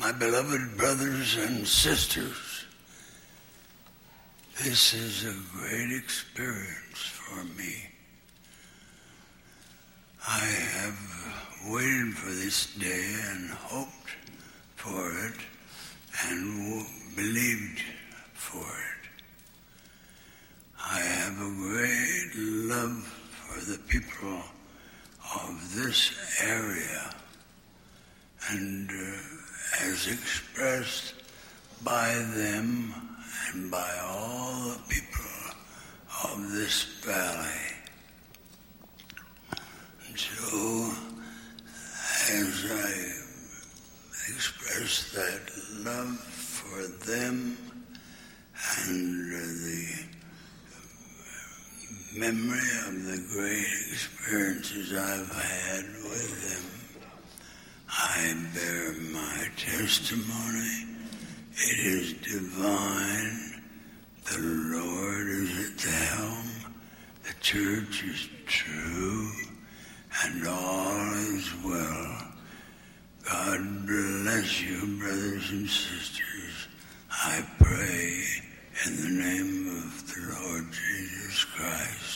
My beloved brothers and sisters, this is a great experience for me. I have waited for this day and hoped for it and believed for it. I have a great love for the people of this area, and as expressed by them and by all the people of this valley. And so, as I express that love for them and the memory of the great experiences I've had with them, I bear my testimony. It is divine. The Lord is at the helm. The church is true, and all is well. God bless you, brothers and sisters. I pray in the name of the Lord Jesus Christ.